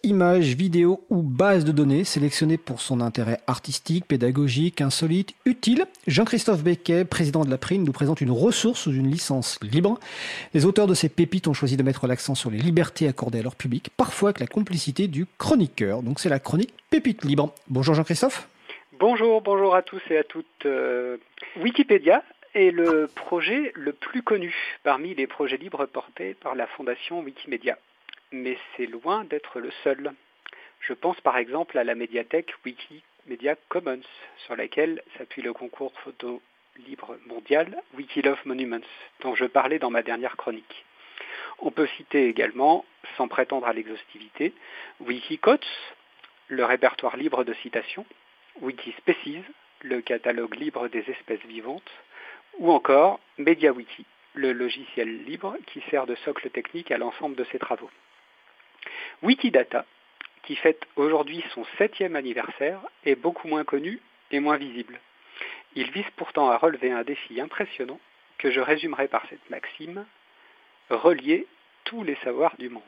images, vidéos ou bases de données sélectionnées pour son intérêt artistique, pédagogique, insolite, utile. Jean-Christophe Becquet, président de l'April, nous présente une ressource sous une licence libre. Les auteurs de ces pépites ont choisi de mettre l'accent sur les libertés accordées à leur public, parfois avec la complicité du chroniqueur. Donc c'est la chronique Pépite Libre. Bonjour Jean-Christophe. Bonjour à tous et à toutes. Wikipédia est le projet le plus connu parmi les projets libres portés par la fondation Wikimedia. Mais c'est loin d'être le seul. Je pense par exemple à la médiathèque Wikimedia Commons, sur laquelle s'appuie le concours photo libre mondial Wikilove Monuments, dont je parlais dans ma dernière chronique. On peut citer également, sans prétendre à l'exhaustivité, Wikiquotes, le répertoire libre de citations, Wikispecies, le catalogue libre des espèces vivantes, ou encore MediaWiki, le logiciel libre qui sert de socle technique à l'ensemble de ces travaux. Wikidata, qui fête aujourd'hui son 7e anniversaire, est beaucoup moins connu et moins visible. Il vise pourtant à relever un défi impressionnant que je résumerai par cette maxime: relier tous les savoirs du monde.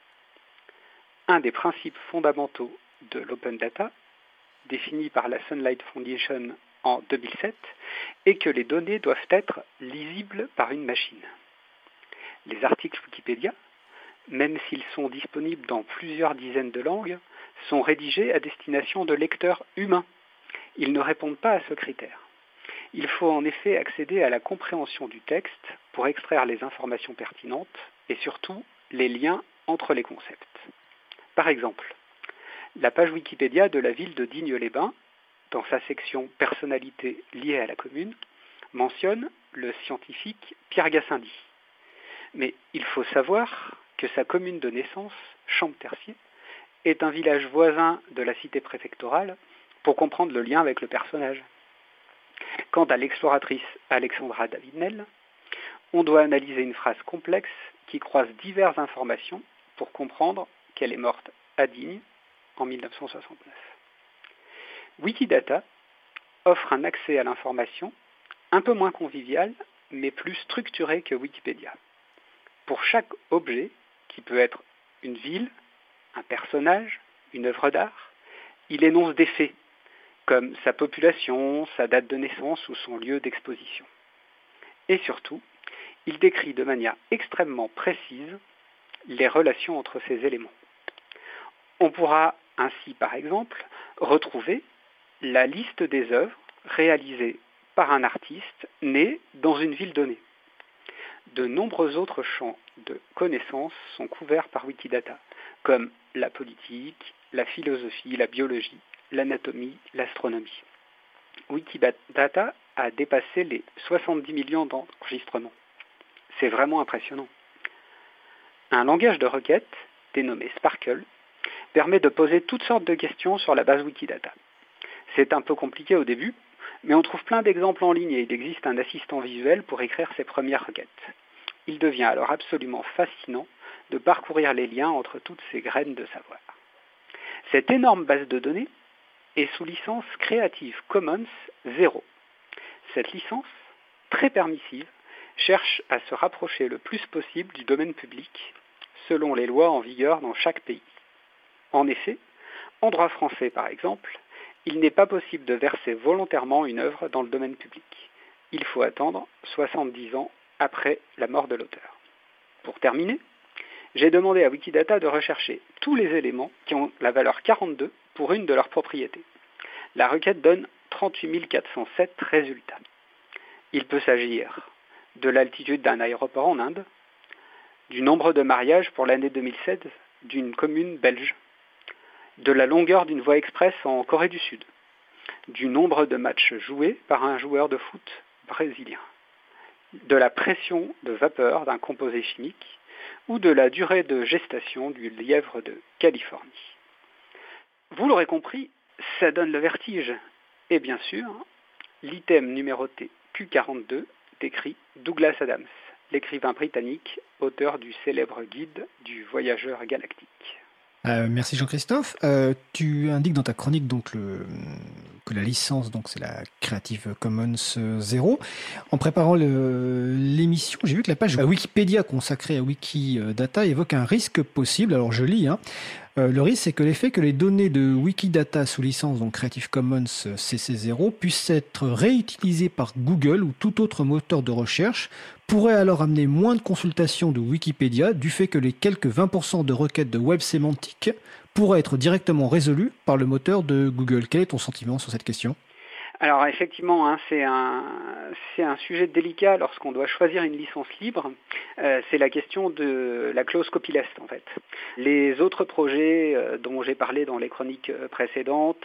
Un des principes fondamentaux de l'open data, défini par la Sunlight Foundation en 2007, est que les données doivent être lisibles par une machine. Les articles Wikipédia, même s'ils sont disponibles dans plusieurs dizaines de langues, sont rédigés à destination de lecteurs humains. Ils ne répondent pas à ce critère. Il faut en effet accéder à la compréhension du texte pour extraire les informations pertinentes et surtout les liens entre les concepts. Par exemple, la page Wikipédia de la ville de Digne-les-Bains, dans sa section « Personnalités liées à la commune », mentionne le scientifique Pierre Gassendi. Mais il faut savoir que sa commune de naissance, Champtercier, est un village voisin de la cité préfectorale pour comprendre le lien avec le personnage. Quant à l'exploratrice Alexandra David-Nel, on doit analyser une phrase complexe qui croise diverses informations pour comprendre qu'elle est morte à Digne en 1969. Wikidata offre un accès à l'information un peu moins convivial, mais plus structuré que Wikipédia. Pour chaque objet, qui peut être une ville, un personnage, une œuvre d'art, il énonce des faits, comme sa population, sa date de naissance ou son lieu d'exposition. Et surtout, il décrit de manière extrêmement précise les relations entre ces éléments. On pourra ainsi, par exemple, retrouver la liste des œuvres réalisées par un artiste né dans une ville donnée. De nombreux autres champs de connaissances sont couverts par Wikidata, comme la politique, la philosophie, la biologie, l'anatomie, l'astronomie. Wikidata a dépassé les 70 millions d'enregistrements. C'est vraiment impressionnant. Un langage de requête, dénommé Sparkle, permet de poser toutes sortes de questions sur la base Wikidata. C'est un peu compliqué au début, mais on trouve plein d'exemples en ligne et il existe un assistant visuel pour écrire ses premières requêtes. Il devient alors absolument fascinant de parcourir les liens entre toutes ces graines de savoir. Cette énorme base de données est sous licence Creative Commons 0. Cette licence, très permissive, cherche à se rapprocher le plus possible du domaine public, selon les lois en vigueur dans chaque pays. En effet, en droit français par exemple, il n'est pas possible de verser volontairement une œuvre dans le domaine public. Il faut attendre 70 ans après la mort de l'auteur. Pour terminer, j'ai demandé à Wikidata de rechercher tous les éléments qui ont la valeur 42 pour une de leurs propriétés. La requête donne 38 407 résultats. Il peut s'agir de l'altitude d'un aéroport en Inde, du nombre de mariages pour l'année 2016 d'une commune belge, de la longueur d'une voie express en Corée du Sud, du nombre de matchs joués par un joueur de foot brésilien, de la pression de vapeur d'un composé chimique ou de la durée de gestation du lièvre de Californie. Vous l'aurez compris, ça donne le vertige. Et bien sûr, l'item numéroté Q42 décrit Douglas Adams, l'écrivain britannique, auteur du célèbre guide du voyageur galactique. Merci Jean-Christophe. Tu indiques dans ta chronique donc que la licence donc c'est la Creative Commons 0. En préparant l'émission, j'ai vu que la page Wikipédia consacrée à Wikidata évoque un risque possible. Alors je lis, Le risque, c'est que l'effet que les données de Wikidata sous licence, donc Creative Commons CC0, puissent être réutilisées par Google ou tout autre moteur de recherche pourrait alors amener moins de consultations de Wikipédia du fait que les quelques 20% de requêtes de web sémantique pourraient être directement résolues par le moteur de Google. Quel est ton sentiment sur cette question ? Alors effectivement, c'est un sujet délicat lorsqu'on doit choisir une licence libre. C'est la question de la clause copyleft en fait. Les autres projets dont j'ai parlé dans les chroniques précédentes,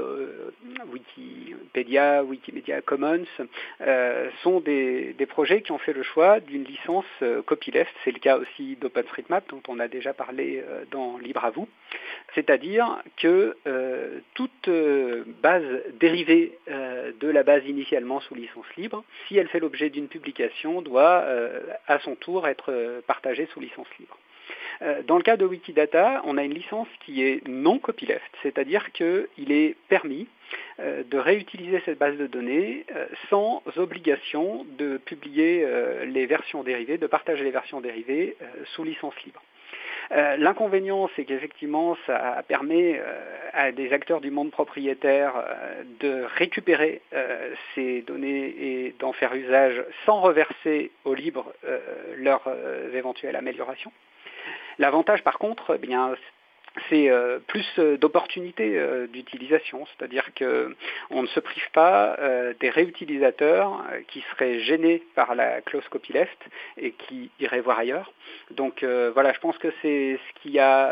Wikipédia, Wikimedia Commons, sont des projets qui ont fait le choix d'une licence copyleft. C'est le cas aussi d'OpenStreetMap dont on a déjà parlé dans Libre à vous. C'est-à-dire que toute base dérivée de la base initialement sous licence libre, si elle fait l'objet d'une publication, doit à son tour être partagée sous licence libre. Dans le cas de Wikidata, on a une licence qui est non copyleft, c'est-à-dire qu'il est permis de réutiliser cette base de données sans obligation de publier les versions dérivées, de partager les versions dérivées sous licence libre. L'inconvénient, c'est qu'effectivement, ça permet à des acteurs du monde propriétaire de récupérer ces données et d'en faire usage sans reverser au libre leurs éventuelles améliorations. L'avantage, par contre, c'est plus d'opportunités d'utilisation, c'est-à-dire qu'on ne se prive pas des réutilisateurs qui seraient gênés par la clause copyleft et qui iraient voir ailleurs. Donc voilà, je pense que c'est ce qui a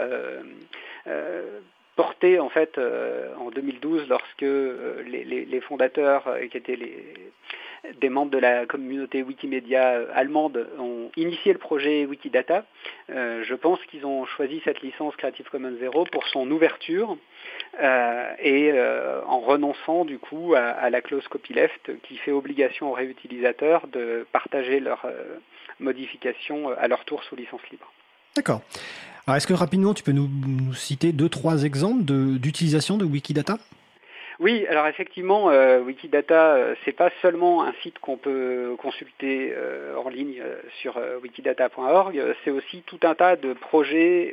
porté en fait en 2012 lorsque les fondateurs qui étaient des membres de la communauté Wikimedia allemande ont initié le projet Wikidata. Je pense qu'ils ont choisi cette licence Creative Commons 0 pour son ouverture et en renonçant du coup à la clause copyleft qui fait obligation aux réutilisateurs de partager leurs modifications à leur tour sous licence libre. D'accord. Alors est-ce que rapidement tu peux nous citer 2-3 exemples d'utilisation de Wikidata ? Oui, alors effectivement, Wikidata, c'est pas seulement un site qu'on peut consulter en ligne sur wikidata.org, c'est aussi tout un tas de projets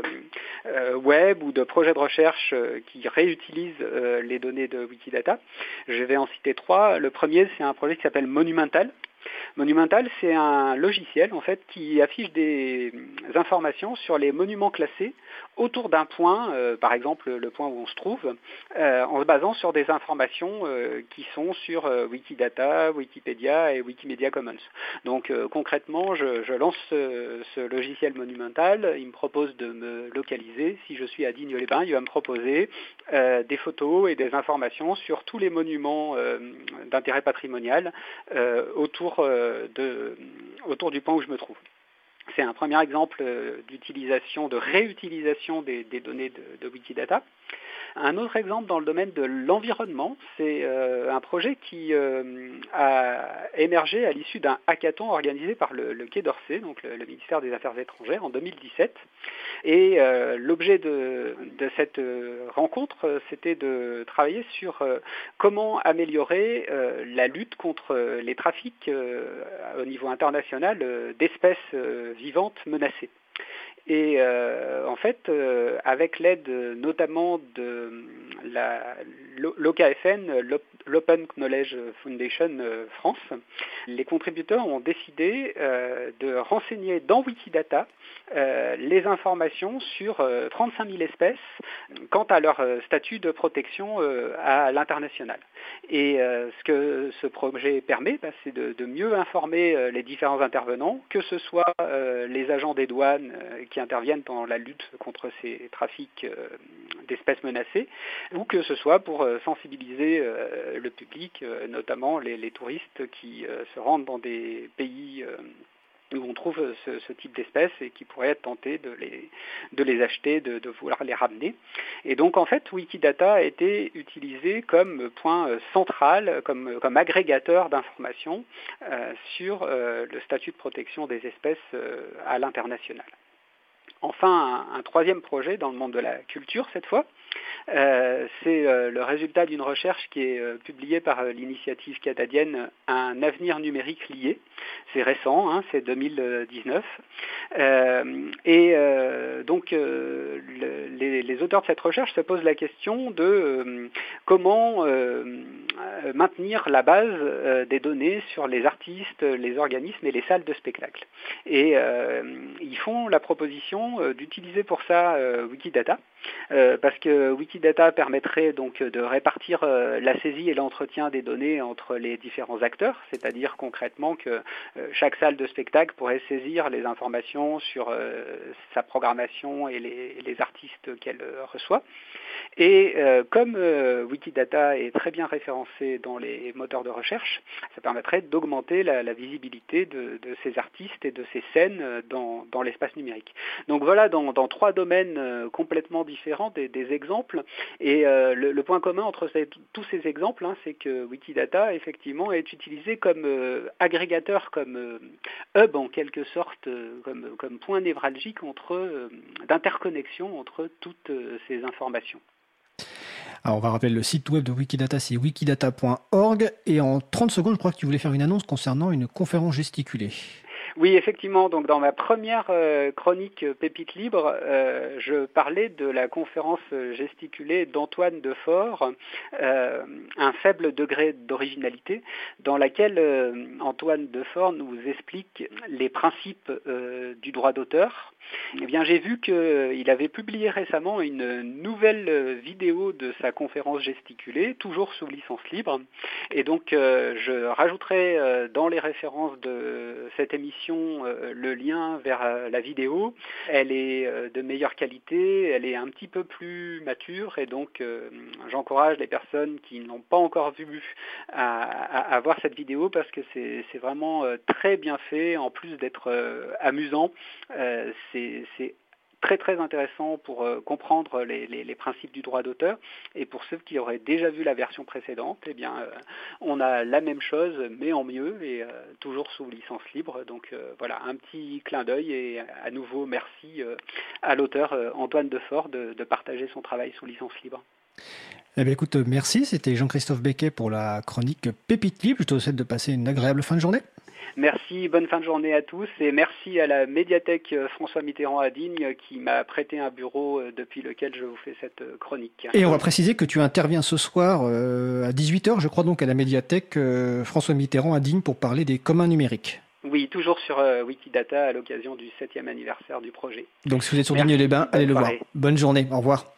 web ou de projets de recherche qui réutilisent les données de Wikidata. Je vais en citer 3. Le premier, c'est un projet qui s'appelle Monumental. Monumental, c'est un logiciel en fait qui affiche des informations sur les monuments classés autour d'un point, par exemple le point où on se trouve, en se basant sur des informations qui sont sur Wikidata, Wikipédia et Wikimedia Commons. Donc concrètement, je lance ce logiciel Monumental, il me propose de me localiser. Si je suis à Digne-les-Bains, il va me proposer des photos et des informations sur tous les monuments d'intérêt patrimonial autour du point où je me trouve. C'est un premier exemple d'utilisation, de réutilisation des données de Wikidata. Un autre exemple dans le domaine de l'environnement, c'est un projet qui a émergé à l'issue d'un hackathon organisé par le Quai d'Orsay, donc le ministère des Affaires étrangères, en 2017. Et l'objet de cette rencontre, c'était de travailler sur comment améliorer la lutte contre les trafics au niveau international d'espèces vivantes menacées. Et en fait, avec l'aide notamment de l'OKFN, l'Open Knowledge Foundation France, les contributeurs ont décidé de renseigner dans Wikidata les informations sur 35 000 espèces quant à leur statut de protection à l'international. Et ce que ce projet permet, c'est de mieux informer les différents intervenants, que ce soit les agents des douanes qui interviennent dans la lutte contre ces trafics d'espèces menacées, ou que ce soit pour sensibiliser le public, notamment les touristes qui se rendent dans des pays où on trouve ce type d'espèces et qui pourraient être tentés de les acheter, de vouloir les ramener. Et donc en fait, Wikidata a été utilisé comme point central, comme agrégateur d'informations sur le statut de protection des espèces à l'international. Enfin, un troisième projet dans le monde de la culture cette fois, c'est le résultat d'une recherche qui est publiée par l'initiative canadienne Un avenir numérique lié. C'est récent, hein, c'est 2019. Donc les auteurs de cette recherche se posent la question de comment maintenir la base des données sur les artistes, les organismes et les salles de spectacle. Et ils font la proposition d'utiliser pour ça Wikidata, parce que Wikidata permettrait donc de répartir la saisie et l'entretien des données entre les différents acteurs, c'est-à-dire concrètement que chaque salle de spectacle pourrait saisir les informations sur sa programmation et les artistes qu'elle reçoit. Et comme Wikidata est très bien référencé dans les moteurs de recherche, ça permettrait d'augmenter la visibilité de ces artistes et de ces scènes dans l'espace numérique. Donc voilà, dans trois domaines complètement différents, des exemples. Et le point commun entre tous ces exemples, hein, c'est que Wikidata, effectivement, est utilisé comme agrégateur, comme hub en quelque sorte, comme point névralgique d'interconnexion entre toutes ces informations. Alors on va rappeler le site web de Wikidata, c'est wikidata.org. Et en 30 secondes, je crois que tu voulais faire une annonce concernant une conférence gesticulée. Oui, effectivement. Donc, dans ma première chronique Pépite libre, je parlais de la conférence gesticulée d'Antoine Defort, un faible degré d'originalité, dans laquelle Antoine Defort nous explique les principes du droit d'auteur. Eh bien, j'ai vu qu'il avait publié récemment une nouvelle vidéo de sa conférence gesticulée, toujours sous licence libre. Et donc, je rajouterai dans les références de cette émission le lien vers la vidéo. Elle est de meilleure qualité, elle est un petit peu plus mature, et donc j'encourage les personnes qui n'ont pas encore vu à voir cette vidéo, parce que c'est vraiment très bien fait, en plus d'être amusant. C'est très très intéressant pour comprendre les principes du droit d'auteur, et pour ceux qui auraient déjà vu la version précédente, eh bien on a la même chose mais en mieux, et toujours sous licence libre. Donc voilà, un petit clin d'œil, et à nouveau merci à l'auteur Antoine Defort de partager son travail sous licence libre. Eh bien, écoute, merci, c'était Jean-Christophe Becquet pour la chronique Pépite libre. Je te souhaite de passer une agréable fin de journée. Merci, bonne fin de journée à tous, et merci à la médiathèque François Mitterrand à Digne qui m'a prêté un bureau depuis lequel je vous fais cette chronique. Et on va préciser que tu interviens ce soir à 18h, je crois, donc à la médiathèque François Mitterrand à Digne pour parler des communs numériques. Oui, toujours sur Wikidata à l'occasion du 7e anniversaire du projet. Donc si vous êtes sur Digne-les-Bains, allez le voir. Bonne journée, au revoir.